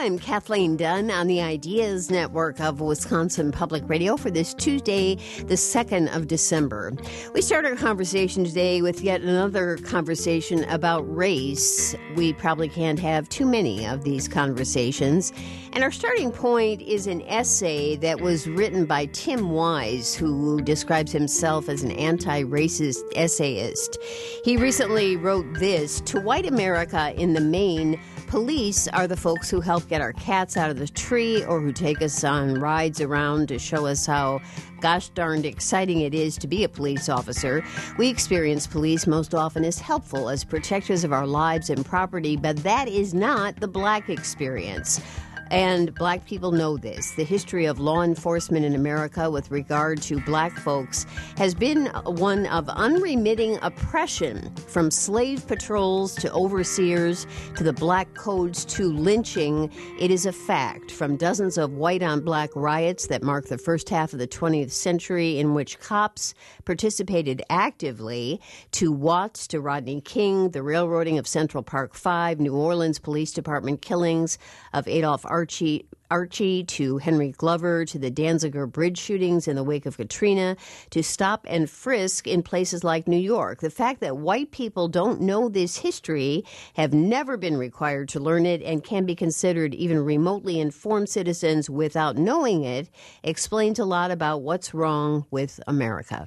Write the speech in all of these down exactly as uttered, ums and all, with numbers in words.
I'm Kathleen Dunn on the Ideas Network of Wisconsin Public Radio for this Tuesday, the second of December. We start our conversation today with yet another conversation about race. We probably can't have too many of these conversations. And our starting point is an essay that was written by Tim Wise, who describes himself as an anti-racist essayist. He recently wrote this: "To white America in the main, police are the folks who help get our cats out of the tree or who take us on rides around to show us how gosh darned exciting it is to be a police officer. We experience police most often as helpful, as protectors of our lives and property, but that is not the black experience." And black people know this. The history of law enforcement in America with regard to black folks has been one of unremitting oppression, from slave patrols to overseers to the black codes to lynching. It is a fact. From dozens of white-on-black riots that marked the first half of the twentieth century in which cops participated actively, to Watts, to Rodney King, the railroading of Central Park Five, New Orleans Police Department killings of Adolph Archie, Archie, to Henry Glover, to the Danziger Bridge shootings in the wake of Katrina, to stop and frisk in places like New York. The fact that white people don't know this history, have never been required to learn it, and can be considered even remotely informed citizens without knowing it, explains a lot about what's wrong with America.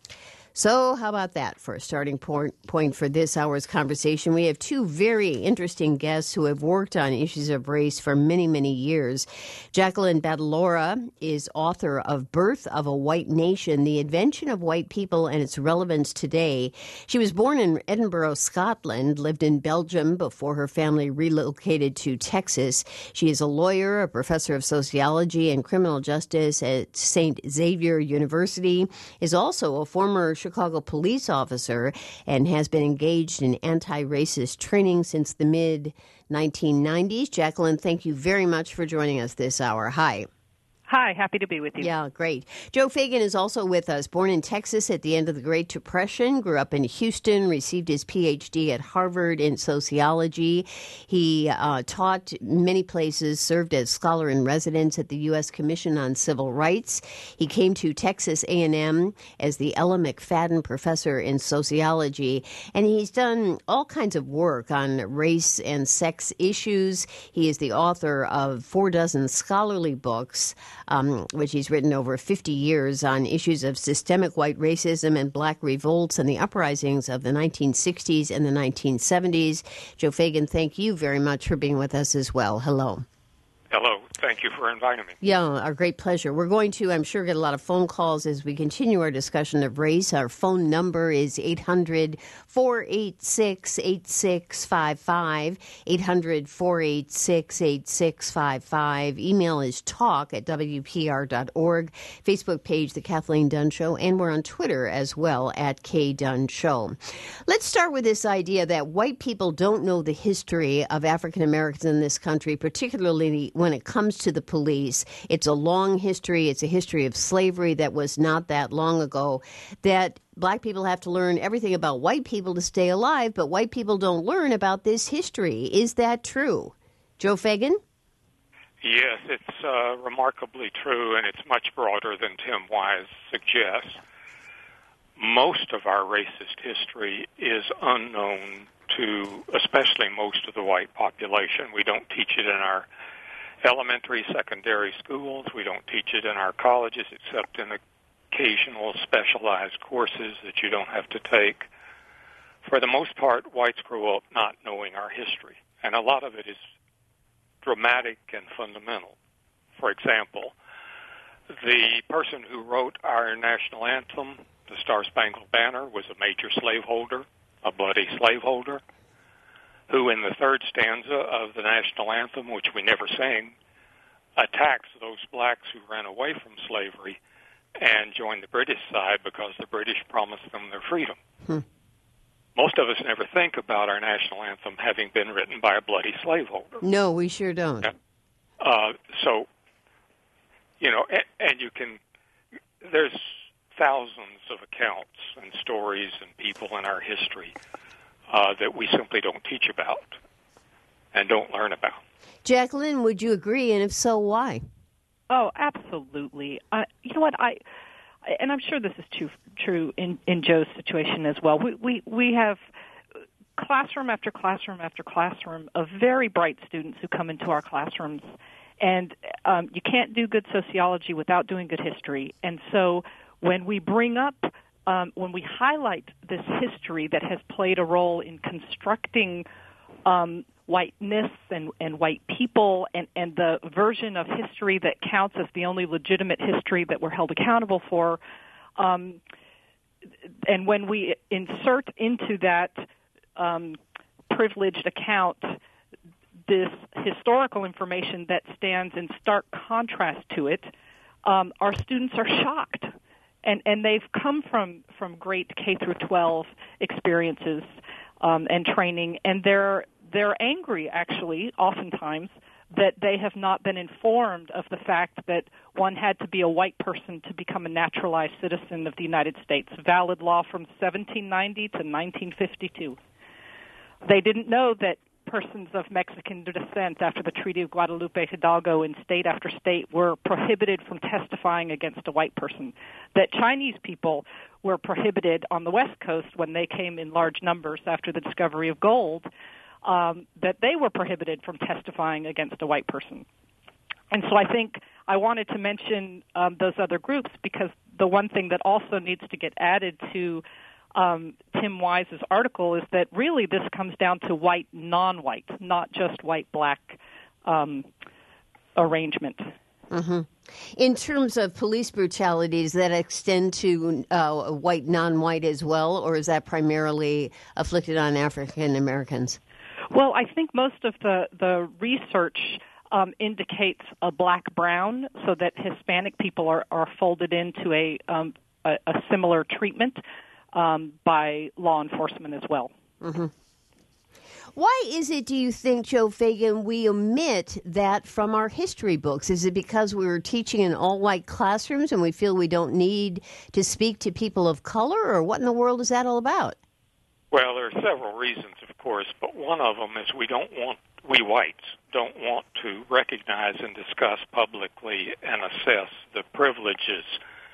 So how about that for a starting point, point for this hour's conversation? We have two very interesting guests who have worked on issues of race for many, many years. Jacqueline Battalora is author of Birth of a White Nation, The Invention of White People and Its Relevance Today. She was born in Edinburgh, Scotland, lived in Belgium before her family relocated to Texas. She is a lawyer, a professor of sociology and criminal justice at Saint Xavier University, is also a former Chicago police officer, and has been engaged in anti-racist training since the mid nineteen nineties. Jacqueline, thank you very much for joining us this hour. Hi. Hi, happy to be with you. Yeah, great. Joe Fagan is also with us. Born in Texas at the end of the Great Depression, grew up in Houston, received his P H D at Harvard in sociology. He uh, taught many places, served as scholar in residence at the U S Commission on Civil Rights. He came to Texas A and M as the Ella McFadden Professor in Sociology, and he's done all kinds of work on race and sex issues. He is the author of four dozen scholarly books, Um, which he's written over fifty years on issues of systemic white racism and black revolts and the uprisings of the nineteen sixties and the nineteen seventies. Joe Fagan, thank you very much for being with us as well. Hello. Hello. Thank you for inviting me. Yeah, our great pleasure. We're going to, I'm sure, get a lot of phone calls as we continue our discussion of race. Our phone number is eight hundred, four eight six, eight six five five, eight hundred, four eight six, eight six five five. Email is talk at w p r dot org. Facebook page, The Kathleen Dunn Show, and we're on Twitter as well at K Dunn Show. Let's start with this idea that white people don't know the history of African Americans in this country, particularly when it comes to the police. It's a long history. It's a history of slavery that was not that long ago, that black people have to learn everything about white people to stay alive, but white people don't learn about this history. Is that true? Joe Fagan? Yes, it's uh, remarkably true, and it's much broader than Tim Wise suggests. Most of our racist history is unknown to especially most of the white population. We don't teach it in our elementary, secondary schools. We don't teach it in our colleges except in occasional specialized courses that you don't have to take. For the most part, whites grow up not knowing our history, and a lot of it is dramatic and fundamental. For example, the person who wrote our national anthem, the Star-Spangled Banner, was a major slaveholder, a bloody slaveholder, who in the third stanza of the national anthem, which we never sing, attacks those blacks who ran away from slavery and joined the British side because the British promised them their freedom. Hmm. Most of us never think about our national anthem having been written by a bloody slaveholder. No, we sure don't. Yeah. Uh, so, you know, and, and you can, there's thousands of accounts and stories and people in our history uh, that we simply don't teach about and don't learn about. Jacqueline, would you agree? And if so, why? Oh, absolutely. Uh, you know what? I and I'm sure this is true true in, in Joe's situation as well. We, we we have classroom after classroom after classroom of very bright students who come into our classrooms, and um, you can't do good sociology without doing good history. And so when we bring up, um, when we highlight this history that has played a role in constructing um, whiteness and, and white people, and, and the version of history that counts as the only legitimate history that we're held accountable for, um, and when we insert into that um, privileged account this historical information that stands in stark contrast to it, um, our students are shocked. And, and they've come from, from great K through twelve experiences um, and training, and they're they're angry, actually, oftentimes, that they have not been informed of the fact that one had to be a white person to become a naturalized citizen of the United States, valid law from seventeen ninety to nineteen fifty-two. They didn't know that persons of Mexican descent after the Treaty of Guadalupe Hidalgo in state after state were prohibited from testifying against a white person, that Chinese people were prohibited on the West Coast when they came in large numbers after the discovery of gold, um, that they were prohibited from testifying against a white person. And so I think I wanted to mention um, those other groups because the one thing that also needs to get added to Um, Tim Wise's article is that really this comes down to white, non-white, not just white-black um, arrangement. Mm-hmm. In terms of police brutality, does that extend to uh, white, non-white as well, or is that primarily afflicted on African Americans? Well, I think most of the, the research um, indicates a black-brown, so that Hispanic people are, are folded into a, um, a, a similar treatment Um, by law enforcement as well. Mm-hmm. Why is it, do you think, Joe Fagan, we omit that from our history books? Is it because we were teaching in all-white classrooms and we feel we don't need to speak to people of color, or what in the world is that all about? Well, there are several reasons, of course, but one of them is we don't want, we whites don't want to recognize and discuss publicly and assess the privileges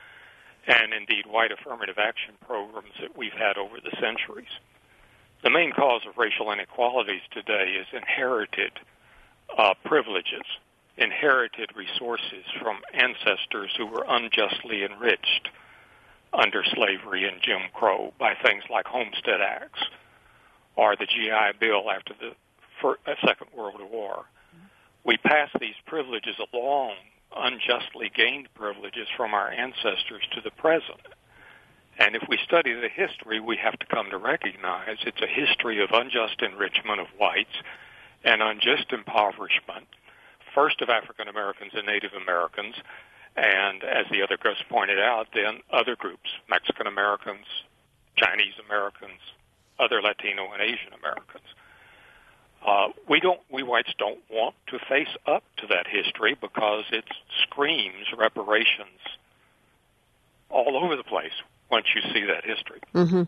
and indeed white affirmative action programs that we've had over the centuries. The main cause of racial inequalities today is inherited uh, privileges, inherited resources from ancestors who were unjustly enriched under slavery and Jim Crow by things like Homestead Acts or the G I Bill after the First, uh, Second World War. We pass these privileges along, unjustly gained privileges from our ancestors to the present. And if we study the history, we have to come to recognize it's a history of unjust enrichment of whites and unjust impoverishment, first of African Americans and Native Americans, and as the other groups pointed out, then other groups, Mexican Americans, Chinese Americans, other Latino and Asian Americans. Uh, we don't, we whites don't want to face up to that history because it screams reparations all over the place once you see that history. Mm-hmm.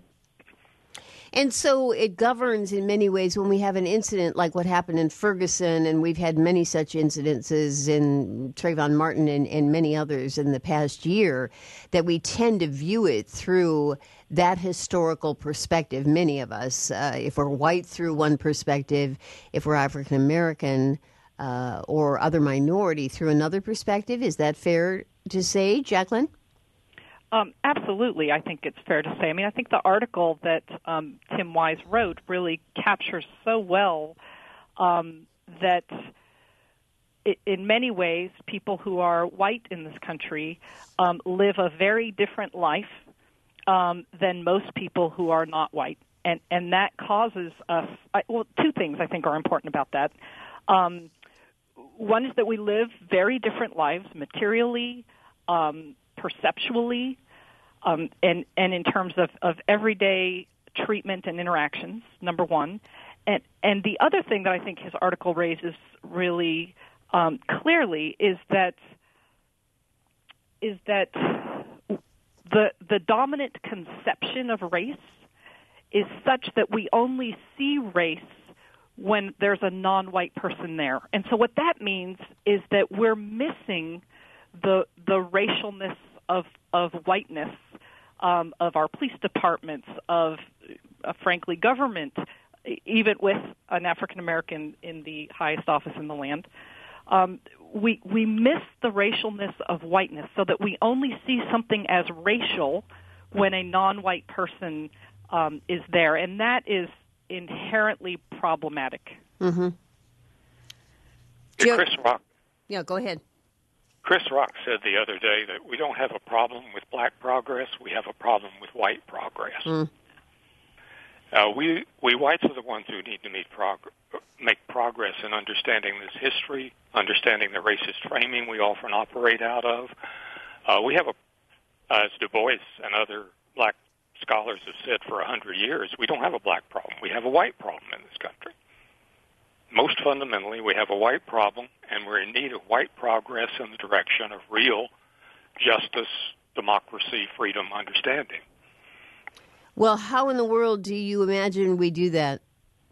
And so it governs in many ways when we have an incident like what happened in Ferguson, and we've had many such incidences in Trayvon Martin and, and many others in the past year, that we tend to view it through that historical perspective, many of us. Uh, if we're white, through one perspective, if we're African American uh, or other minority, through another perspective. Is that fair to say, Jacqueline? Um, absolutely, I think it's fair to say. I mean, I think the article that um, Tim Wise wrote really captures so well um, that it, in many ways, people who are white in this country um, live a very different life um, than most people who are not white. And, and that causes us, I, well, two things I think are important about that. Um, one is that we live very different lives materially, um, perceptually, um, and, and in terms of, of everyday treatment and interactions, number one. And, and the other thing that I think his article raises really um, clearly is that is that the the dominant conception of race is such that we only see race when there's a non-white person there. And so what that means is that we're missing the the racialness of of whiteness, um, of our police departments, of uh, frankly government, even with an African American in the highest office in the land. Um, we we miss the racialness of whiteness, so that we only see something as racial when a non-white person um, is there, and that is inherently problematic. Mm-hmm. Yeah, Chris Rock. Yeah, go ahead. Chris Rock said the other day that we don't have a problem with black progress, we have a problem with white progress. Mm. Uh, we we whites are the ones who need to meet prog- make progress in understanding this history, understanding the racist framing we often operate out of. Uh, we have a, as Du Bois and other black scholars have said for a hundred years, we don't have a black problem. We have a white problem in this country. Most fundamentally, we have a white problem, and we're in need of white progress in the direction of real justice, democracy, freedom, understanding. Well, how in the world do you imagine we do that?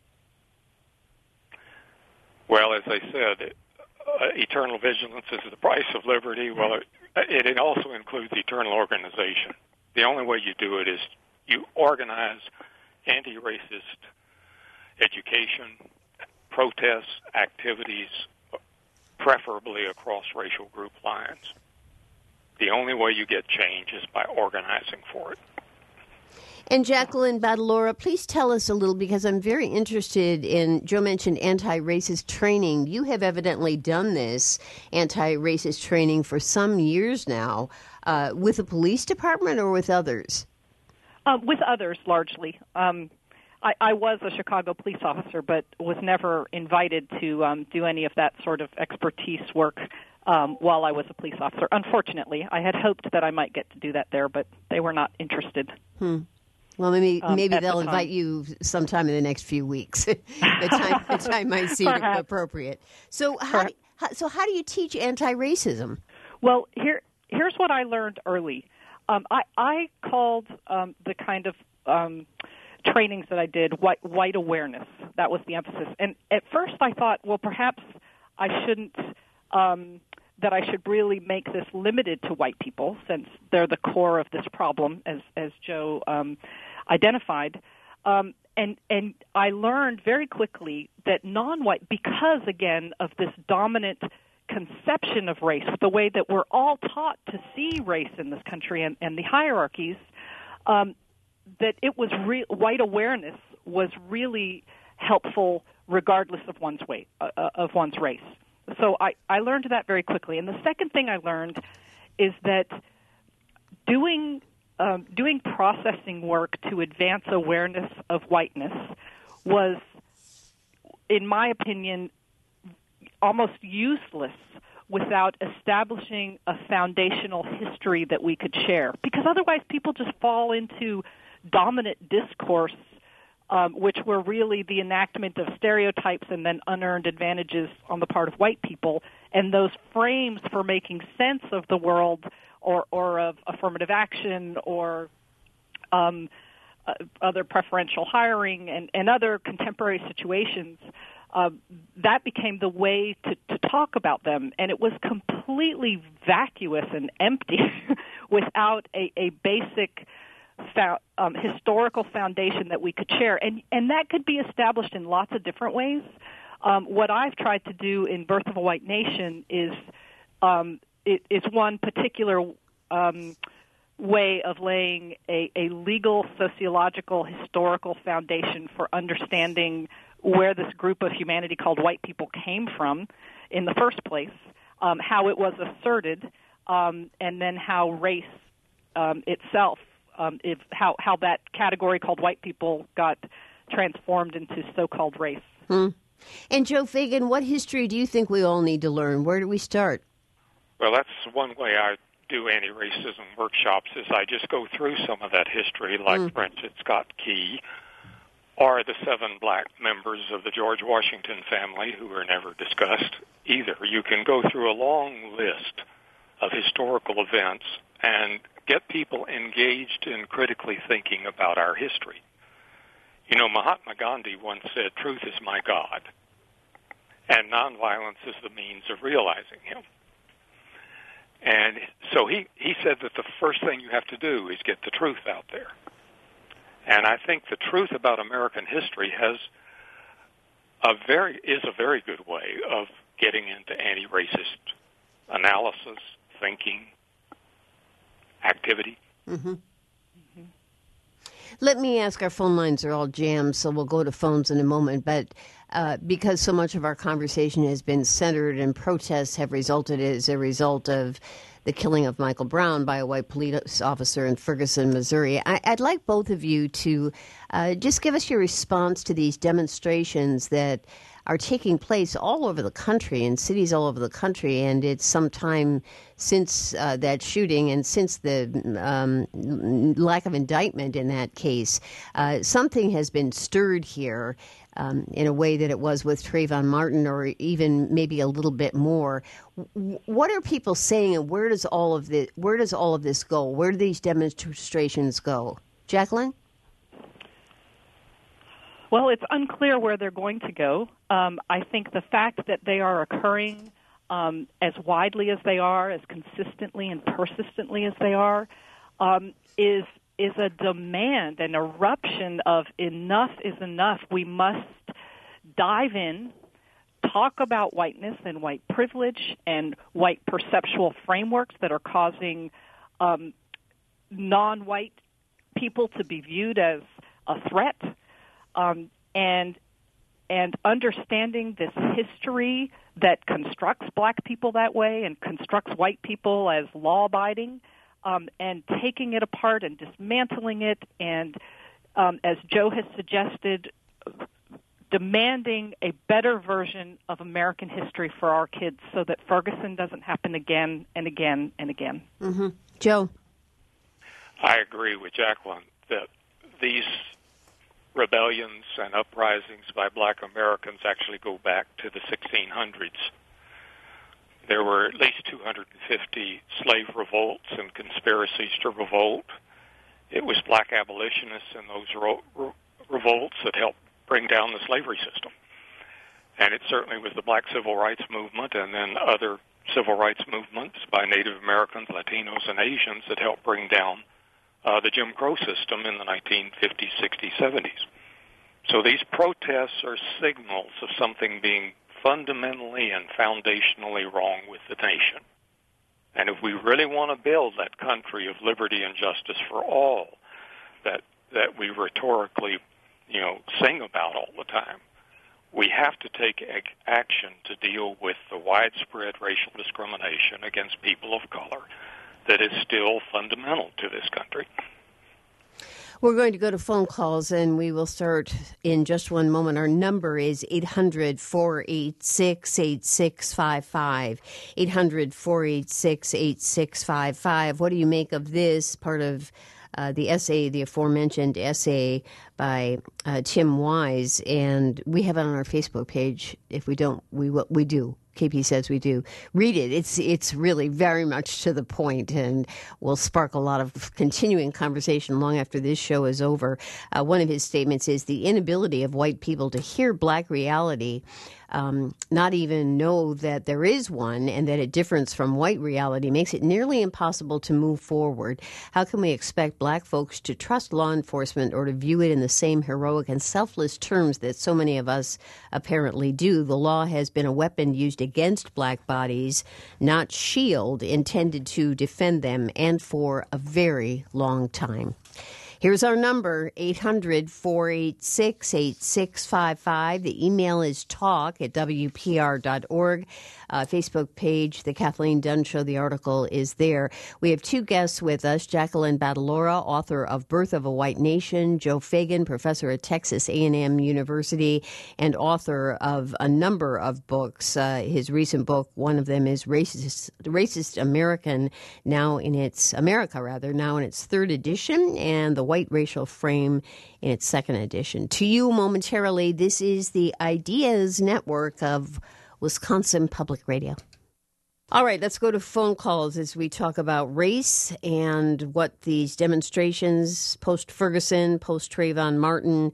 Well, as I said, uh, eternal vigilance is the price of liberty. Well, it, it also includes eternal organization. The only way you do it is you organize anti-racist education, protests, activities, preferably across racial group lines. The only way you get change is by organizing for it. And Jacqueline Battalora, please tell us a little, because I'm very interested in, Joe mentioned anti-racist training. You have evidently done this anti-racist training for some years now, uh, with the police department or with others? Uh, with others, largely. Um, I, I was a Chicago police officer, but was never invited to um, do any of that sort of expertise work um, while I was a police officer. Unfortunately, I had hoped that I might get to do that there, but they were not interested. Hmm. Well, maybe um, maybe they'll the invite you sometime in the next few weeks. the time the time might seem appropriate. So how, do, how so how do you teach anti-racism? Well, here here's what I learned early. Um, I I called um, the kind of um, trainings that I did white, white awareness. That was the emphasis. And at first, I thought, well, perhaps I shouldn't. Um, that I should really make this limited to white people, since they're the core of this problem, as as Joe um, identified. Um, and and I learned very quickly that non-white, because, again, of this dominant conception of race, the way that we're all taught to see race in this country and, and the hierarchies, um, that it was re- white awareness was really helpful regardless of one's weight, uh, of one's race. So I, I learned that very quickly. And the second thing I learned is that doing um, doing processing work to advance awareness of whiteness was, in my opinion, almost useless without establishing a foundational history that we could share. Because otherwise people just fall into dominant discourse, Um, which were really the enactment of stereotypes and then unearned advantages on the part of white people. And those frames for making sense of the world or, or of affirmative action or um, uh, other preferential hiring and, and other contemporary situations, uh, that became the way to, to talk about them. And it was completely vacuous and empty without a, a basic Fo- um, historical foundation that we could share, and and that could be established in lots of different ways. Um, what I've tried to do in Birth of a White Nation is um, it, it's one particular um, way of laying a, a legal, sociological, historical foundation for understanding where this group of humanity called white people came from in the first place, um, how it was asserted, um, and then how race um, itself. Um, if how, how that category called white people got transformed into so-called race. Hmm. And Joe Fagan, what history do you think we all need to learn? Where do we start? Well, that's one way I do anti-racism workshops is I just go through some of that history, like, mm. for instance, Scott Key, or the seven black members of the George Washington family who were never discussed either. You can go through a long list of historical events and get people engaged in critically thinking about our history. You know, Mahatma Gandhi once said, "Truth is my God, and nonviolence is the means of realizing him." And so he, he said that the first thing you have to do is get the truth out there. And I think the truth about American history has a very is a very good way of getting into anti-racist analysis, thinking, activity. Mm-hmm. Mm-hmm. Let me ask, our phone lines are all jammed, so we'll go to phones in a moment, but uh, because so much of our conversation has been centered and protests have resulted as a result of the killing of Michael Brown by a white police officer in Ferguson, Missouri, I, I'd like both of you to uh, just give us your response to these demonstrations that are taking place all over the country, in cities all over the country, and it's some time since uh, that shooting and since the um, lack of indictment in that case. Uh, something has been stirred here um, in a way that it was with Trayvon Martin, or even maybe a little bit more. What are people saying, and where does all of the where does all of this go? Where do these demonstrations go? Jacqueline? Well, it's unclear where they're going to go. Um, I think the fact that they are occurring um, as widely as they are, as consistently and persistently as they are, um, is is a demand, an eruption of enough is enough. We must dive in, talk about whiteness and white privilege and white perceptual frameworks that are causing um, non-white people to be viewed as a threat. Um, and and understanding this history that constructs black people that way and constructs white people as law-abiding, um, and taking it apart and dismantling it, and um, as Joe has suggested, demanding a better version of American history for our kids so that Ferguson doesn't happen again and again and again. Mm-hmm. Joe? I agree with Jacqueline that these rebellions and uprisings by black Americans actually go back to the sixteen hundreds. There were at least two hundred fifty slave revolts and conspiracies to revolt. It was black abolitionists in those ro- re- revolts that helped bring down the slavery system. And it certainly was the black civil rights movement and then other civil rights movements by Native Americans, Latinos, and Asians that helped bring down Uh, the Jim Crow system in the nineteen fifties, sixties, seventies. So these protests are signals of something being fundamentally and foundationally wrong with the nation. And if we really want to build that country of liberty and justice for all that that we rhetorically, you know, sing about all the time, we have to take ag- action to deal with the widespread racial discrimination against people of color that is still fundamental to this country. We're going to go to phone calls, and we will start in just one moment. Our number is eight hundred, four eight six, eight six five five, eight hundred, four eight six, eight six five five. What do you make of this part of uh, the essay, the aforementioned essay by uh, Tim Wise? And we have it on our Facebook page. If we don't, we we do. K P says we do. Read it. It's it's really very much to the point and will spark a lot of continuing conversation long after this show is over. Uh, one of his statements is the inability of white people to hear black reality, um, not even know that there is one and that it differs from white reality, makes it nearly impossible to move forward. How can we expect black folks to trust law enforcement or to view it in the same heroic and selfless terms that so many of us apparently do? The law has been a weapon used against black bodies, not shield, intended to defend them, and for a very long time. Here's our number, eight hundred, four eight six, eight six five five. The email is talk at W P R dot org. Uh, Facebook page, The Kathleen Dunn Show, the article is there. We have two guests with us, Jacqueline Battalora, author of Birth of a White Nation, Joe Fagan, professor at Texas A and M University, and author of a number of books. Uh, his recent book, one of them is Racist, Racist American, now in its, America rather, now in its third edition, and The White Racial Frame in its second edition. To you momentarily, this is the Ideas Network of Wisconsin Public Radio. All right, let's go to phone calls as we talk about race and what these demonstrations post-Ferguson, post-Trayvon Martin,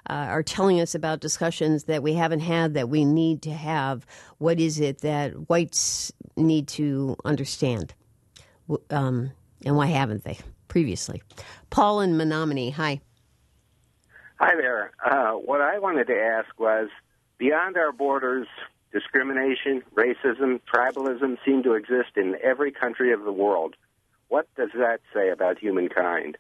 uh, are telling us about discussions that we haven't had that we need to have. What is it that whites need to understand? Um, and why haven't they previously? Paul in Menominee, hi. Hi there. Uh, what I wanted to ask was, beyond our borders, discrimination, racism, tribalism seem to exist in every country of the world. What does that say about humankind?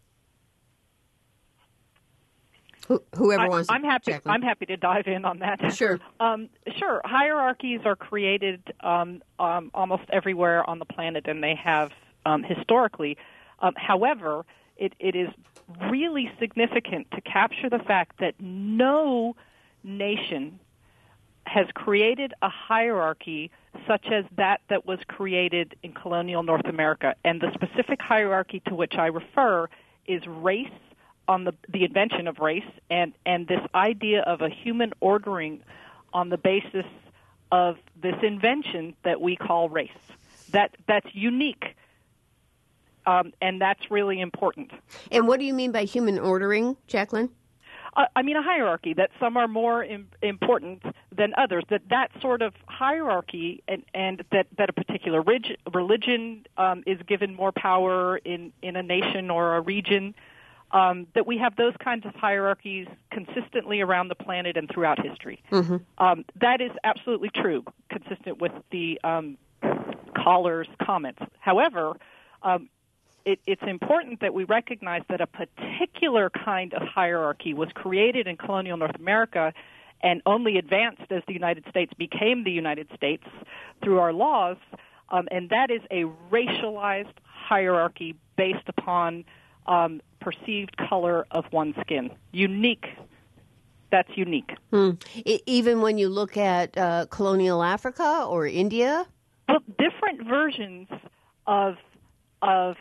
Who, whoever I, wants. I'm to happy. Jacqueline. I'm happy to dive in on that. Sure. Um, sure. Hierarchies are created um, um, almost everywhere on the planet, and they have um, historically. Um, however, it, it is really significant to capture the fact that no nation has created a hierarchy such as that that was created in colonial North America. And the specific hierarchy to which I refer is race, on the the invention of race, and, and this idea of a human ordering on the basis of this invention that we call race. That that's unique, um, and that's really important. And what do you mean by human ordering, Jacqueline? Uh, I mean a hierarchy, that some are more im- important than others, that that sort of hierarchy and, and that, that a particular rig- religion um, is given more power in, in a nation or a region, um, that we have those kinds of hierarchies consistently around the planet and throughout history. Mm-hmm. Um, that is absolutely true, consistent with the um, caller's comments. However, um, It, it's important that we recognize that a particular kind of hierarchy was created in colonial North America and only advanced as the United States became the United States through our laws, um, and that is a racialized hierarchy based upon um, perceived color of one's skin. Unique. That's unique. Hmm. I, even when you look at uh, colonial Africa or India? Well, different versions of of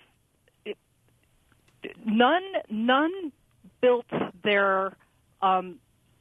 None, none built their um,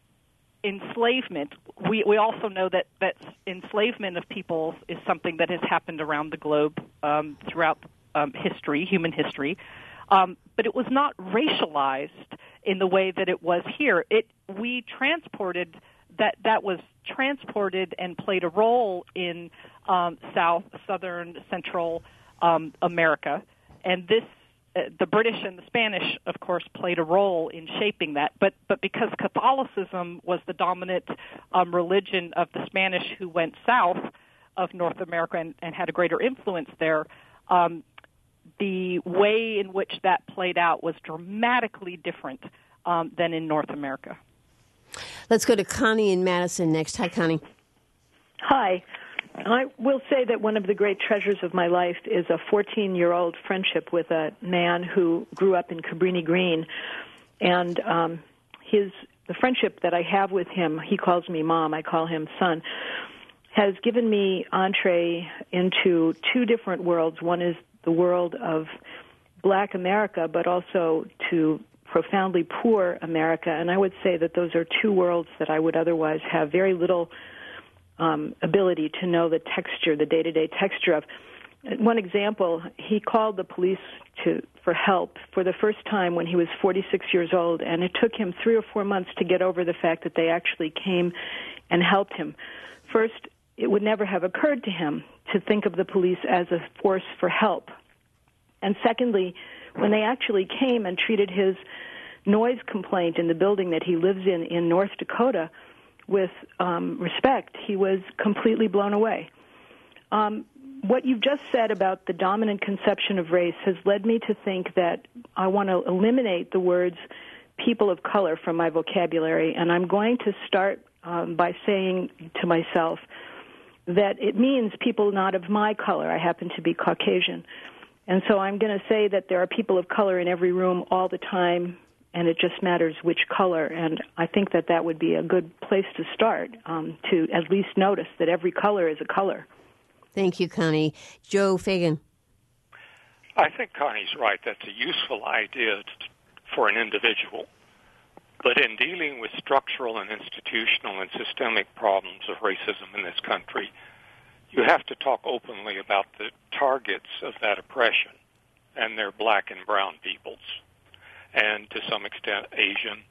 enslavement. We we also know that, that enslavement of peoples is something that has happened around the globe um, throughout um, history, human history. Um, but it was not racialized in the way that it was here. It we transported that that was transported and played a role in um, South, Southern, Central um, America, and this. Uh, the British and the Spanish, of course, played a role in shaping that. But but because Catholicism was the dominant um, religion of the Spanish who went south of North America and, and had a greater influence there, um, the way in which that played out was dramatically different um, than in North America. Let's go to Connie in Madison next. Hi, Connie. Hi. I will say that one of the great treasures of my life is a fourteen-year-old friendship with a man who grew up in Cabrini Green, and um, his the friendship that I have with him, he calls me Mom, I call him Son, has given me entree into two different worlds. One is the world of Black America, but also to profoundly poor America, and I would say that those are two worlds that I would otherwise have very little Um, ability to know the texture, the day-to-day texture of. One example, he called the police to for help for the first time when he was forty-six years old, and it took him three or four months to get over the fact that they actually came and helped him. First, it would never have occurred to him to think of the police as a force for help. And secondly, when they actually came and treated his noise complaint in the building that he lives in in North Dakota with um, respect, he was completely blown away. Um, what you've just said about the dominant conception of race has led me to think that I want to eliminate the words people of color from my vocabulary, and I'm going to start um, by saying to myself that it means people not of my color. I happen to be Caucasian. And so I'm going to say that there are people of color in every room all the time, and it just matters which color. And I think that that would be a good place to start, um, to at least notice that every color is a color. Thank you, Connie. Joe Fagan. I think Connie's right. That's a useful idea t- for an individual. But in dealing with structural and institutional and systemic problems of racism in this country, you have to talk openly about the targets of that oppression, and they're black and brown peoples, and to some extent Asian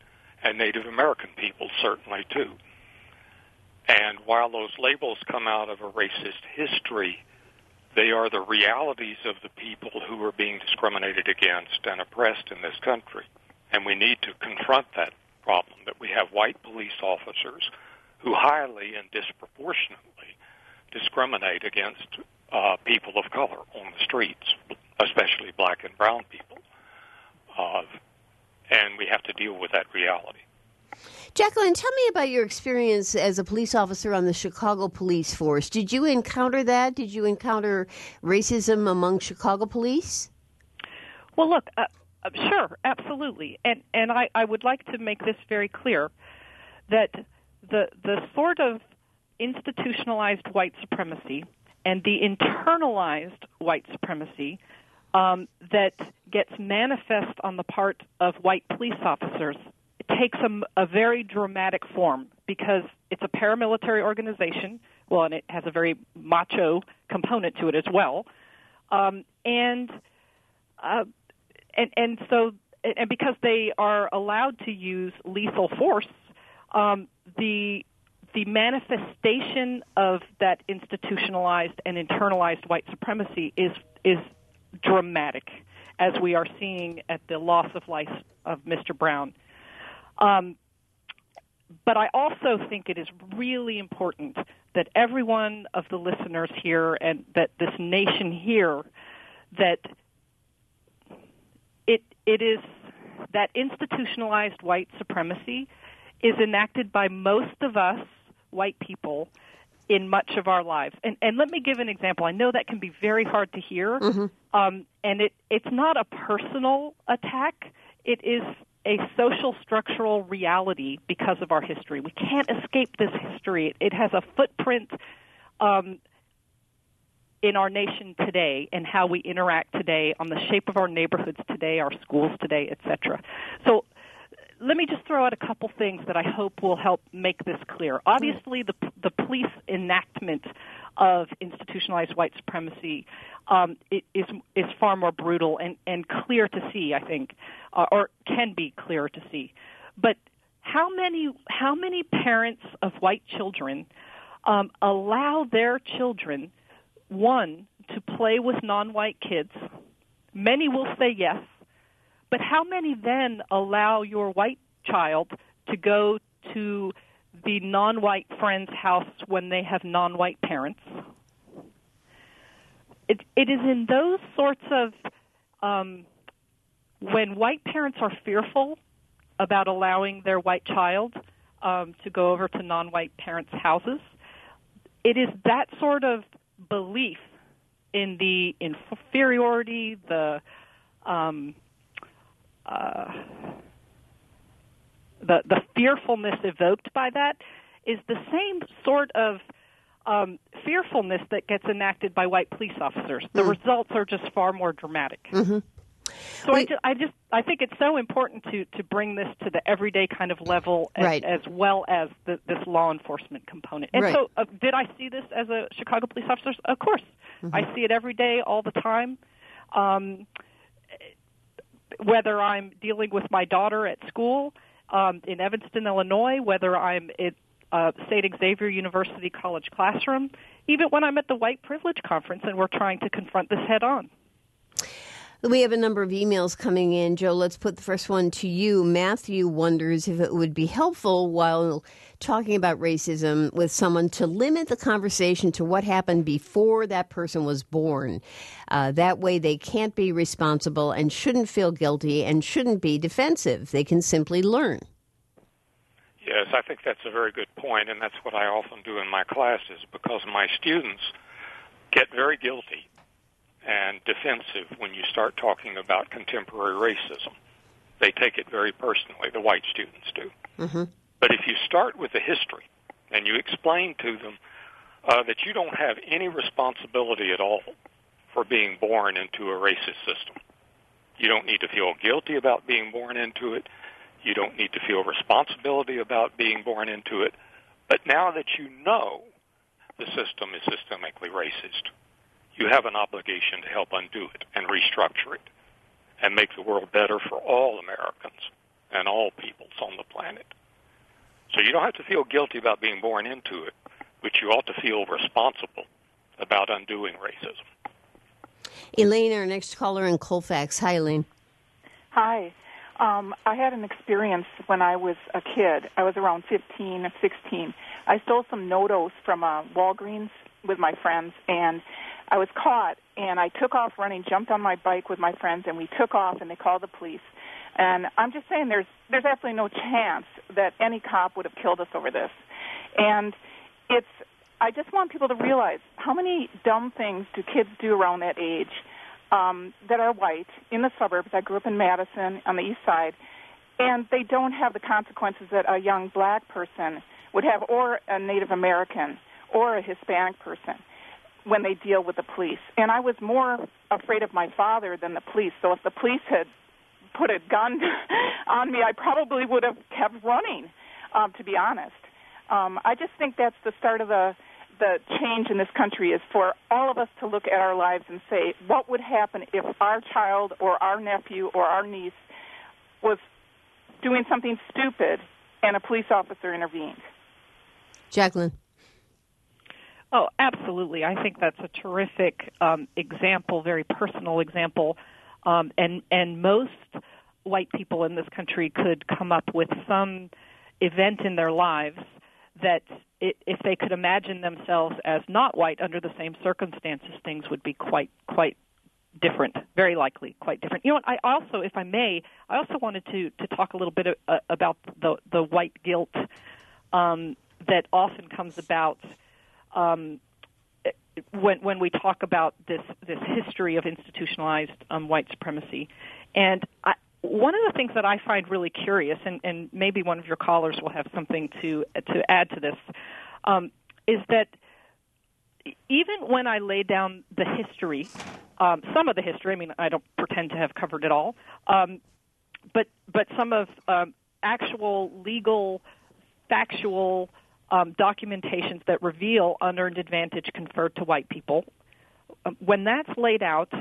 and Native American people certainly too. And while those labels come out of a racist history, they are the realities of the people who are being discriminated against and oppressed in this country. And we need to confront that problem, that we have white police officers who highly and disproportionately discriminate against uh, people of color on the streets, especially black and brown people. Uh, and we have to deal with that reality. Jacqueline, tell me about your experience as a police officer on the Chicago Police Force. Did you encounter that? Did you encounter racism among Chicago police? Well, look, uh, uh, sure, absolutely. And and I, I would like to make this very clear, that the the sort of institutionalized white supremacy and the internalized white supremacy um, that gets manifest on the part of white police officers takes a, a very dramatic form, because it's a paramilitary organization, well, and it has a very macho component to it as well, um, and uh, and and so and because they are allowed to use lethal force, um, the the manifestation of that institutionalized and internalized white supremacy is is dramatic, as we are seeing at the loss of life of Mister Brown. Um, but I also think it is really important that every one of the listeners here and that this nation hear that it it is that institutionalized white supremacy is enacted by most of us white people in much of our lives. And, and let me give an example. I know that can be very hard to hear, mm-hmm. um, and it, it's not a personal attack. It is a social structural reality because of our history. We can't escape this history. It has a footprint um, in our nation today and how we interact today, on the shape of our neighborhoods today, our schools today, et cetera. So let me just throw out a couple things that I hope will help make this clear. Obviously, the the police enactment of institutionalized white supremacy um, is is far more brutal and, and clear to see, I think, uh, or can be clear to see. But how many how many parents of white children um, allow their children, one, to play with non-white kids? Many will say yes. But how many then allow your white child to go to the non-white friend's house when they have non-white parents? It, it is in those sorts of, um, when white parents are fearful about allowing their white child um, to go over to non-white parents' houses, it is that sort of belief in the inferiority, the um, Uh, the the fearfulness evoked by that is the same sort of um, fearfulness that gets enacted by white police officers. The mm. results are just far more dramatic. Mm-hmm. So I, ju- I just I think it's so important to, to bring this to the everyday kind of level, as, right. as well as the, this law enforcement component. And right. so, uh, did I see this as a Chicago police officer? Of course, mm-hmm. I see it every day, all the time. Um, Whether I'm dealing with my daughter at school um, in Evanston, Illinois, whether I'm at uh, Saint Xavier University College classroom, even when I'm at the White Privilege Conference and we're trying to confront this head on. We have a number of emails coming in. Joe, let's put the first one to you. Matthew wonders if it would be helpful while talking about racism with someone to limit the conversation to what happened before that person was born. Uh, that way they can't be responsible and shouldn't feel guilty and shouldn't be defensive. They can simply learn. Yes, I think that's a very good point, and that's what I often do in my classes, because my students get very guilty and defensive when you start talking about contemporary racism. They take it very personally, the white students do. Mm-hmm. But if you start with the history and you explain to them uh, that you don't have any responsibility at all for being born into a racist system, you don't need to feel guilty about being born into it, you don't need to feel responsibility about being born into it, but now that you know the system is systemically racist, you have an obligation to help undo it and restructure it and make the world better for all Americans, and all peoples on the planet. So you don't have to feel guilty about being born into it, but you ought to feel responsible about undoing racism. Elaine, our next caller in Colfax. Hi, Elaine. Hi. Um, I had an experience when I was a kid. I was around fifteen or sixteen. I stole some Nodos from uh, Walgreens with my friends, and I was caught, and I took off running, jumped on my bike with my friends, and we took off, and they called the police. And I'm just saying there's there's absolutely no chance that any cop would have killed us over this. And it's I just want people to realize how many dumb things do kids do around that age um, that are white in the suburbs. I grew up in Madison on the east side, and they don't have the consequences that a young black person would have, or a Native American, or a Hispanic person when they deal with the police. And I was more afraid of my father than the police. So if the police had put a gun on me, I probably would have kept running, um, to be honest. Um, I just think that's the start of the, the change in this country, is for all of us to look at our lives and say, what would happen if our child or our nephew or our niece was doing something stupid and a police officer intervened? Jacqueline. Oh, absolutely. I think that's a terrific um, example, very personal example. Um, and, and most white people in this country could come up with some event in their lives that it, if they could imagine themselves as not white under the same circumstances, things would be quite, quite different, very likely quite different. You know what, I also, if I may, I also wanted to, to talk a little bit uh, about the, the white guilt um, that often comes about um, when when we talk about this this history of institutionalized um, white supremacy. And I, one of the things that I find really curious, and, and maybe one of your callers will have something to to add to this, um, is that even when I lay down the history, um, some of the history, I mean, I don't pretend to have covered it all, um, but but some of um, actual legal, factual Um, documentations that reveal unearned advantage conferred to white people, um, when that's laid out,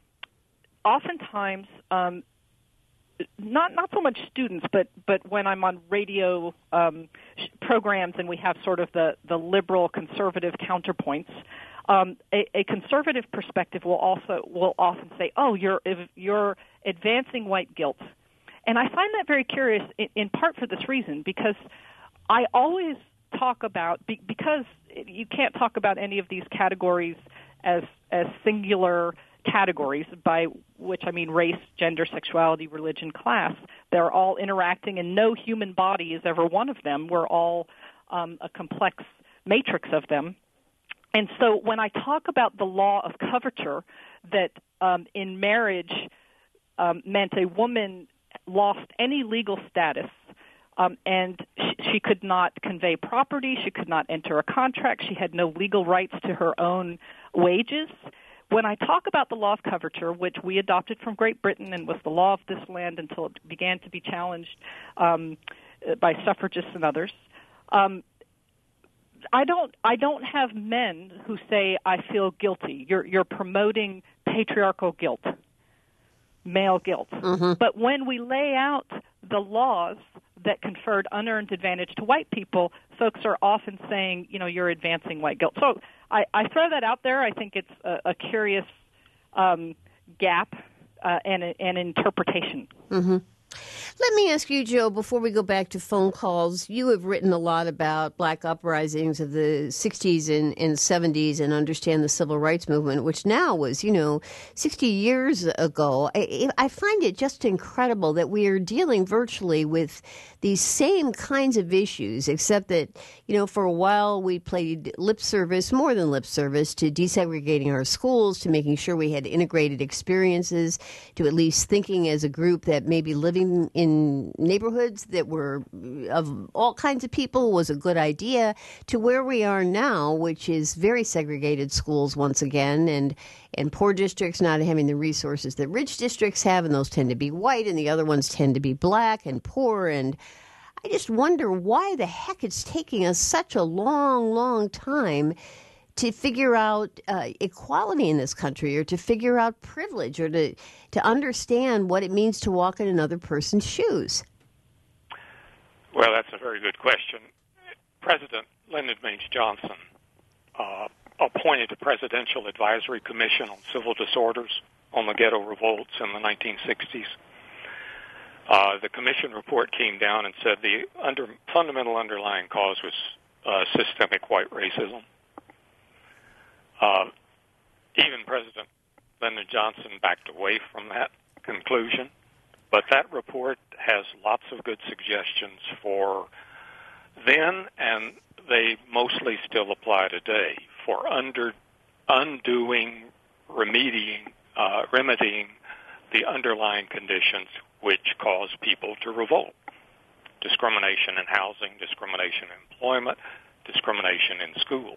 oftentimes, um, not not so much students, but, but when I'm on radio um, programs and we have sort of the, the liberal conservative counterpoints, um, a, a conservative perspective will also will often say, "Oh, you're you're advancing white guilt," and I find that very curious, in, in part for this reason, because I always talk about, because you can't talk about any of these categories as as singular categories, by which I mean race, gender, sexuality, religion, class. They're all interacting, and no human body is ever one of them. We're all um, a complex matrix of them. And so when I talk about the law of coverture, that um, in marriage um, meant a woman lost any legal status, Um, and she, she could not convey property. She could not enter a contract. She had no legal rights to her own wages. When I talk about the law of coverture, which we adopted from Great Britain and was the law of this land until it began to be challenged um, by suffragists and others, um, I don't. I don't have men who say, "I feel guilty." You're you're promoting patriarchal guilt, male guilt. Mm-hmm. But when we lay out the laws that conferred unearned advantage to white people, folks are often saying, you know, you're advancing white guilt. So I, I throw that out there. I think it's a, a curious um, gap uh, and an interpretation. Mm-hmm. Let me ask you, Joe, before we go back to phone calls, you have written a lot about black uprisings of the sixties and, and seventies and understand the civil rights movement, which now was, you know, sixty years ago. I, I find it just incredible that we are dealing virtually with these same kinds of issues, except that, you know, for a while we played lip service, more than lip service, to desegregating our schools, to making sure we had integrated experiences, to at least thinking as a group that maybe living in neighborhoods that were of all kinds of people was a good idea, to where we are now, which is very segregated schools once again, and and poor districts not having the resources that rich districts have, and those tend to be white, and the other ones tend to be black and poor. And I just wonder why the heck it's taking us such a long, long time to figure out uh, equality in this country, or to figure out privilege, or to, to understand what it means to walk in another person's shoes. Well, that's a very good question. President Lyndon Baines Johnson uh, appointed a Presidential Advisory Commission on Civil Disorders on the ghetto revolts in the nineteen sixties. Uh, the commission report came down and said the under, fundamental underlying cause was uh, systemic white racism. Uh, even President Lyndon Johnson backed away from that conclusion, but that report has lots of good suggestions for then, and they mostly still apply today, for under, undoing, remedying, uh, remedying the underlying conditions which cause people to revolt. Discrimination in housing, discrimination in employment, discrimination in schools.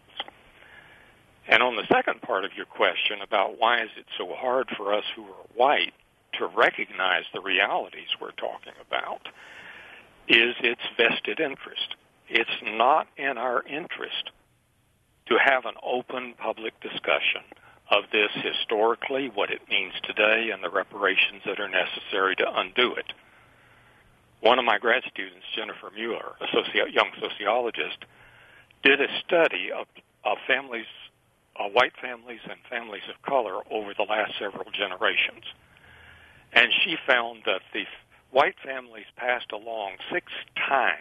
And on the second part of your question about why is it so hard for us who are white to recognize the realities we're talking about, is its vested interest. It's not in our interest to have an open public discussion of this historically, what it means today, and the reparations that are necessary to undo it. One of my grad students, Jennifer Mueller, a soci- young sociologist, did a study of, of families, uh, white families and families of color over the last several generations. And she found that the white families passed along six times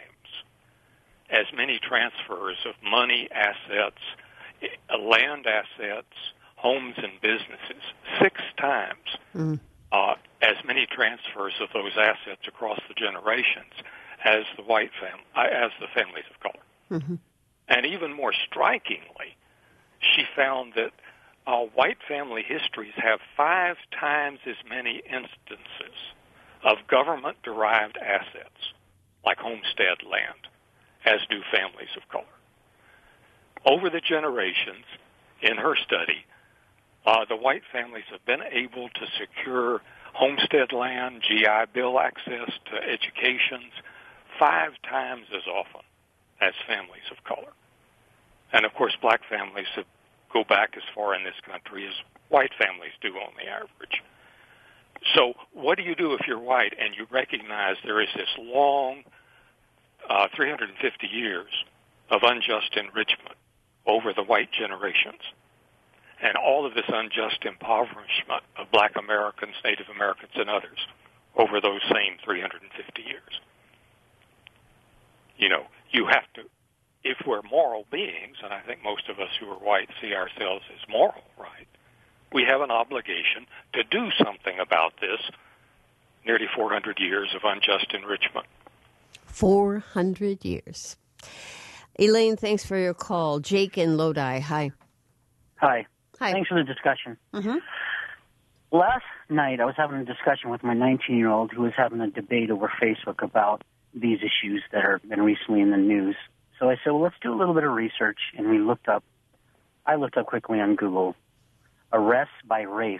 as many transfers of money, assets, land assets, homes and businesses, six times mm. uh, as many transfers of those assets across the generations as the white fam- as the families of color. Mm-hmm. And even more strikingly, she found that uh, white family histories have five times as many instances of government-derived assets, like homestead land, as do families of color. Over the generations, in her study, uh, the white families have been able to secure homestead land, G I Bill access to educations, five times as often as families of color. And, of course, black families have, go back as far in this country as white families do on the average. So what do you do if you're white and you recognize there is this long uh, three hundred fifty years of unjust enrichment over the white generations, and all of this unjust impoverishment of black Americans, Native Americans, and others over those same three hundred fifty years? You know, you have to, if we're moral beings, and I think most of us who are white see ourselves as moral, right, we have an obligation to do something about this nearly four hundred years of unjust enrichment. four hundred years. Elaine, thanks for your call. Jake in Lodi, hi. Hi. Hi. Thanks for the discussion. Mm-hmm. Last night, I was having a discussion with my nineteen-year-old who was having a debate over Facebook about these issues that have been recently in the news. So I said, well, let's do a little bit of research, and we looked up, I looked up quickly on Google, arrests by race.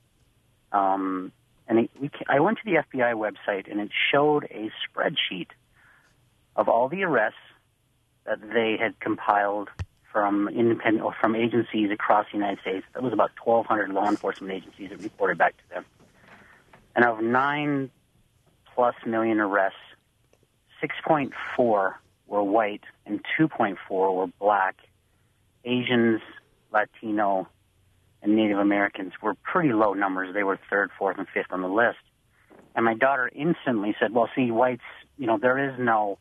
Um, and it, we, I went to the F B I website, and it showed a spreadsheet of all the arrests that they had compiled from independent or from agencies across the United States. That was about twelve hundred law enforcement agencies that reported back to them. And of nine plus million arrests, six point four were white and two point four were black. Asians, Latino, and Native Americans were pretty low numbers. They were third, fourth, and fifth on the list. And my daughter instantly said, well, see, whites, you know, there is no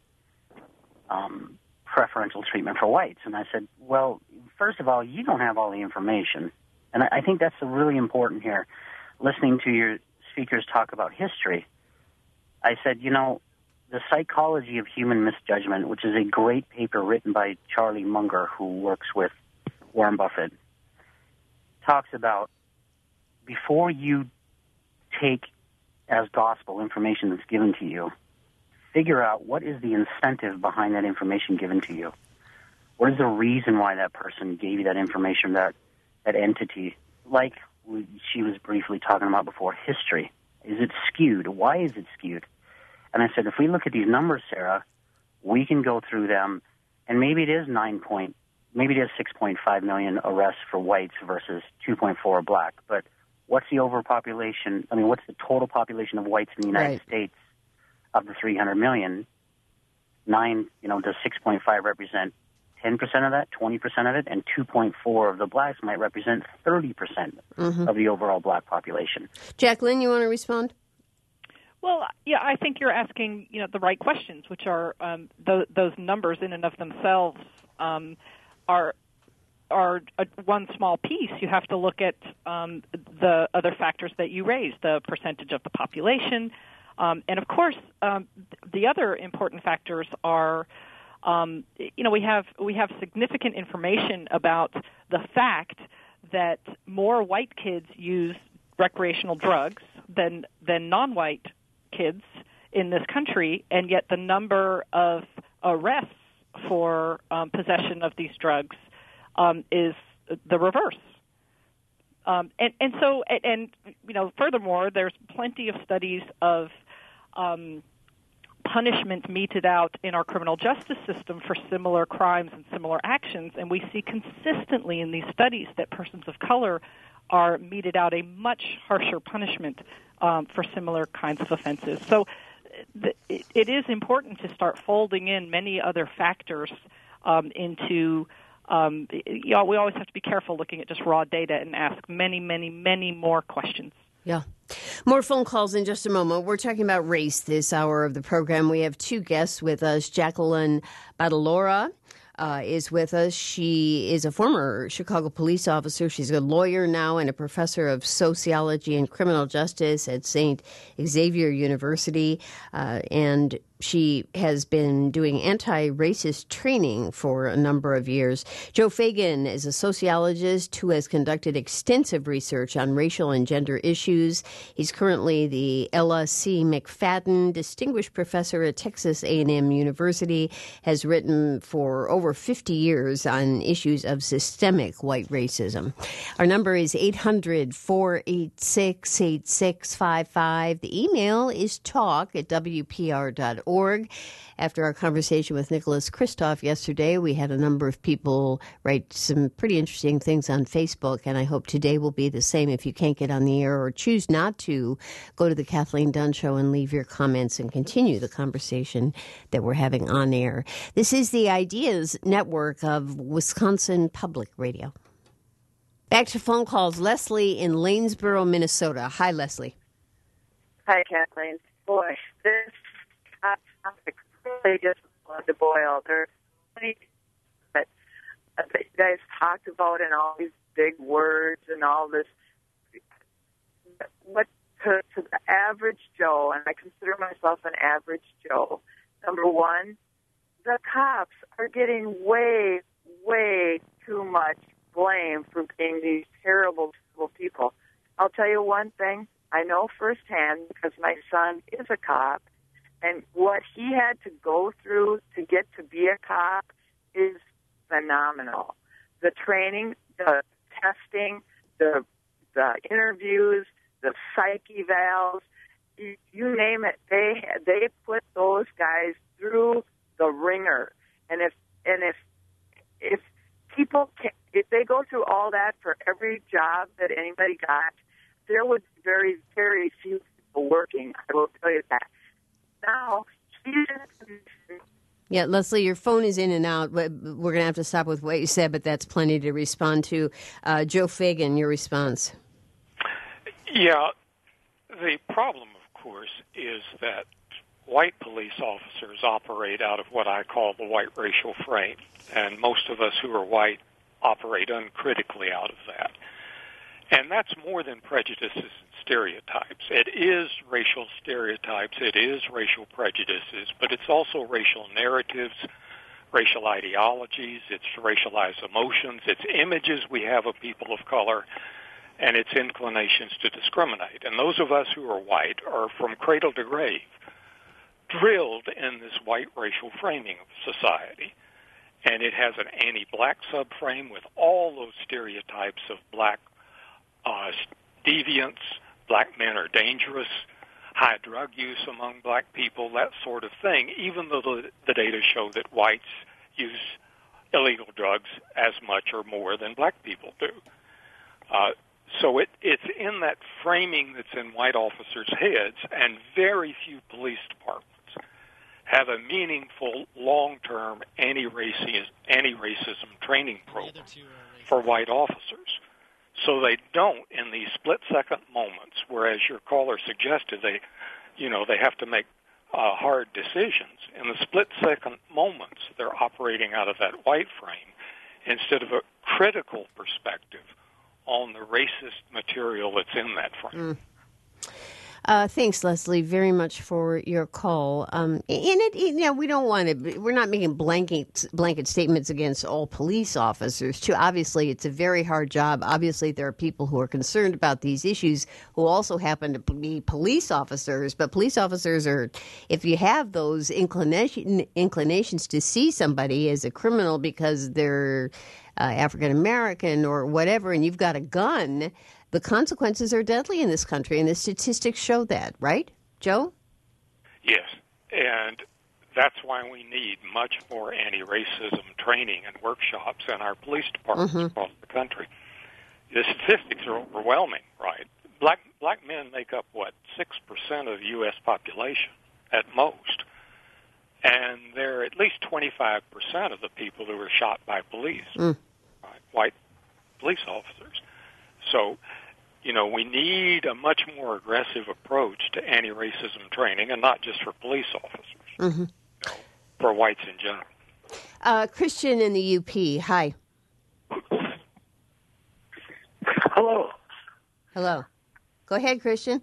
um, preferential treatment for whites. And I said, well, first of all, you don't have all the information. And I think that's really important here. Listening to your speakers talk about history, I said, you know, The Psychology of Human Misjudgment, which is a great paper written by Charlie Munger, who works with Warren Buffett, talks about before you take as gospel information that's given to you, figure out what is the incentive behind that information given to you. What is the reason why that person gave you that information, that that entity? Like we, she was briefly talking about before, history. Is it skewed? Why is it skewed? And I said, if we look at these numbers, Sarah, we can go through them, and maybe it is nine point, maybe it is six point five million arrests for whites versus two point four black. But what's the overpopulation? I mean, what's the total population of whites in the United right. States of the three hundred million? nine, you know, does six point five represent ten percent of that, twenty percent of it, and two point four of the blacks might represent thirty percent mm-hmm. of the overall black population. Jacqueline, you want to respond? Well, yeah, I think you're asking, you know, the right questions, which are um, th- those numbers in and of themselves um, are are a, one small piece. You have to look at um, the other factors that you raised, the percentage of the population, um, and of course, um, the other important factors are, um, you know, we have we have significant information about the fact that more white kids use recreational drugs than than non-white kids in this country, and yet the number of arrests for um, possession of these drugs um, is the reverse. Um, and, and so, and, and, you know, furthermore, there's plenty of studies of um, punishment meted out in our criminal justice system for similar crimes and similar actions, and we see consistently in these studies that persons of color are meted out a much harsher punishment um, for similar kinds of offenses. So th- it is important to start folding in many other factors um, into, um, you know, we always have to be careful looking at just raw data and ask many, many, many more questions. Yeah. More phone calls in just a moment. We're talking about race this hour of the program. We have two guests with us. Jacqueline Badalora Uh, is with us. She is a former Chicago police officer. She's a lawyer now and a professor of sociology and criminal justice at Saint Xavier University. Uh, and she has been doing anti-racist training for a number of years. Joe Fagan is a sociologist who has conducted extensive research on racial and gender issues. He's currently the Ella C. McFadden Distinguished Professor at Texas A and M University, has written for over fifty years on issues of systemic white racism. Our number is eight hundred, four eight six, eight six five five. The email is talk at w p r dot org. After our conversation with Nicholas Kristof yesterday, we had a number of people write some pretty interesting things on Facebook, and I hope today will be the same. If you can't get on the air or choose not to, go to the Kathleen Dunn Show and leave your comments and continue the conversation that we're having on air. This is the Ideas Network of Wisconsin Public Radio. Back to phone calls. Leslie in Lanesboro, Minnesota. Hi, Leslie. Hi, Kathleen. Boy, this topic really just wanted to boil. There's plenty that, that you guys talked about and all these big words and all this. What to, to the average Joe, and I consider myself an average Joe, number one, the cops are getting way, way too much blame for being these terrible, terrible people. I'll tell you one thing. I know firsthand because my son is a cop, and what he had to go through to get to be a cop is phenomenal. The training, the testing, the the interviews, the psych evals, you, you name it, they they put those guys through the ringer. And if and if if people can, if they go through all that for every job that anybody got, there would be very, very few people working. I will tell you that. Now, yeah, Leslie, your phone is in and out. We're going to have to stop with what you said, but that's plenty to respond to. Uh, Joe Fagan, your response. Yeah, the problem, of course, is that white police officers operate out of what I call the white racial frame, and most of us who are white operate uncritically out of that. And that's more than prejudices and stereotypes. It is racial stereotypes, it is racial prejudices, but it's also racial narratives, racial ideologies, it's racialized emotions, it's images we have of people of color, and it's inclinations to discriminate. And those of us who are white are from cradle to grave drilled in this white racial framing of society. And it has an anti-black subframe with all those stereotypes of black uh, deviance, black men are dangerous, high drug use among black people, that sort of thing, even though the, the data show that whites use illegal drugs as much or more than black people do. Uh, so it, it's in that framing that's in white officers' heads, and very few police departments have a meaningful, long-term anti-racism, anti-racism training program for white officers. So they don't, in these split-second moments, whereas your caller suggested they, you know, they have to make uh, hard decisions. In the split-second moments, they're operating out of that white frame instead of a critical perspective on the racist material that's in that frame. Mm. Uh, thanks, Leslie, very much for your call. Um, and it, you know, we don't want to. We're not making blanket blanket statements against all police officers. Too obviously, it's a very hard job. Obviously, there are people who are concerned about these issues who also happen to be police officers. But police officers are, if you have those inclination inclinations to see somebody as a criminal because they're uh, African American or whatever, and you've got a gun, the consequences are deadly in this country, and the statistics show that, right, Joe? Yes, and that's why we need much more anti-racism training and workshops in our police departments mm-hmm. across the country. The statistics are overwhelming, right? Black black men make up, what, six percent of the U S population at most, and they're at least twenty-five percent of the people who are shot by police, mm. right? White police officers. So, you know, we need a much more aggressive approach to anti-racism training, and not just for police officers, mm-hmm. you know, for whites in general. Uh, Christian in the U P, hi. Hello. Hello. Go ahead, Christian.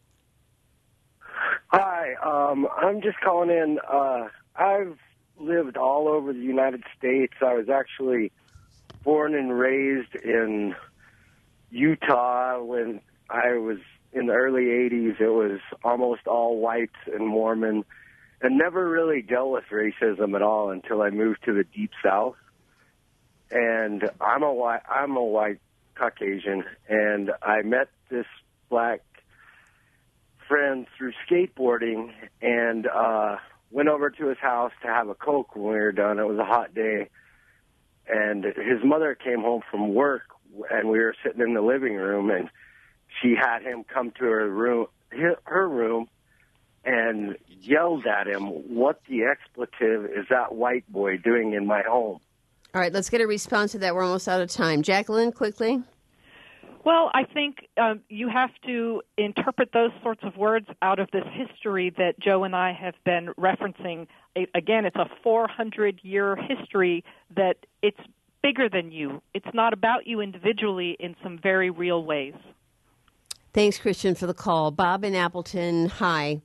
Hi, um, I'm just calling in. Uh, I've lived all over the United States. I was actually born and raised in Utah. When I was in the early eighties, it was almost all whites and Mormon, and never really dealt with racism at all until I moved to the Deep South. And I'm a white, I'm a white Caucasian, and I met this black friend through skateboarding, and uh, went over to his house to have a Coke when we were done. It was a hot day, and his mother came home from work, and we were sitting in the living room, and she had him come to her room, her room, and yelled at him, "What the expletive is that white boy doing in my home?" All right, let's get a response to that. We're almost out of time. Jacqueline, quickly. Well, I think um, you have to interpret those sorts of words out of this history that Joe and I have been referencing. Again, it's a four hundred year history that it's bigger than you. It's not about you individually in some very real ways. Thanks, Christian, for the call. Bob in Appleton, hi.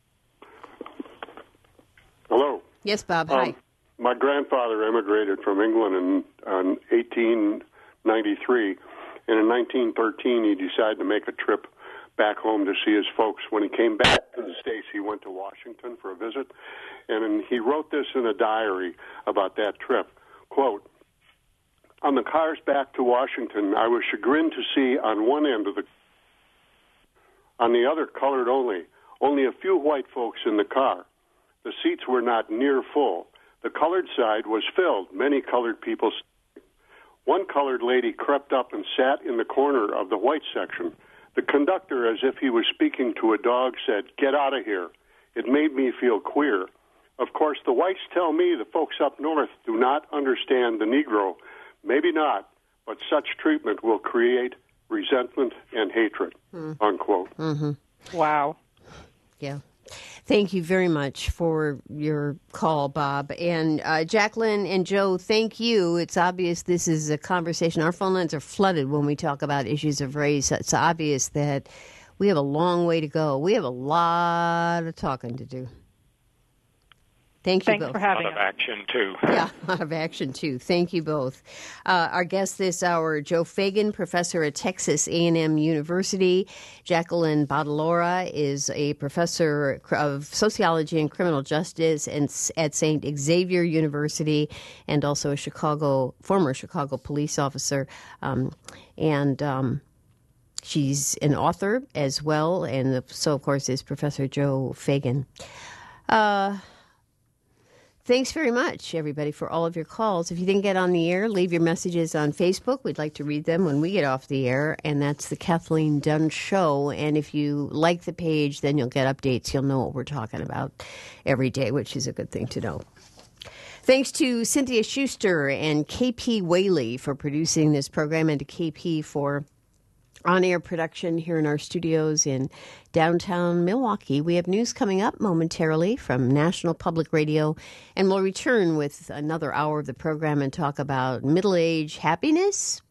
Hello. Yes, Bob, um, hi. My grandfather immigrated from England in, in eighteen ninety-three, and in nineteen thirteen he decided to make a trip back home to see his folks. When he came back to the States, he went to Washington for a visit, and he wrote this in a diary about that trip. Quote, "On the cars back to Washington, I was chagrined to see on one end of the, on the other colored only, only a few white folks in the car. The seats were not near full. The colored side was filled, many colored people. One colored lady crept up and sat in the corner of the white section. The conductor, as if he was speaking to a dog, said, 'Get out of here.' It made me feel queer. Of course, the whites tell me the folks up north do not understand the Negro. Maybe not, but such treatment will create resentment and hatred," mm. unquote. Mm-hmm. Wow. Yeah. Thank you very much for your call, Bob. And uh, Jacqueline and Joe, thank you. It's obvious this is a conversation. Our phone lines are flooded when we talk about issues of race. It's obvious that we have a long way to go. We have a lot of talking to do. Thank you Thanks both. for having us. A lot of action, too. Yeah, a lot of action, too. Thank you both. Uh, our guest this hour, Joe Fagan, professor at Texas A and M University. Jacqueline Badalora is a professor of sociology and criminal justice at Saint Xavier University, and also a Chicago former Chicago police officer. Um, and um, she's an author as well, and so, of course, is Professor Joe Fagan. Uh Thanks very much, everybody, for all of your calls. If you didn't get on the air, leave your messages on Facebook. We'd like to read them when we get off the air, and that's the Kathleen Dunn Show. And if you like the page, then you'll get updates. You'll know what we're talking about every day, which is a good thing to know. Thanks to Cynthia Schuster and K P Whaley for producing this program, and to K P for on-air production here in our studios in downtown Milwaukee. We have news coming up momentarily from National Public Radio, and we'll return with another hour of the program and talk about middle-age happiness.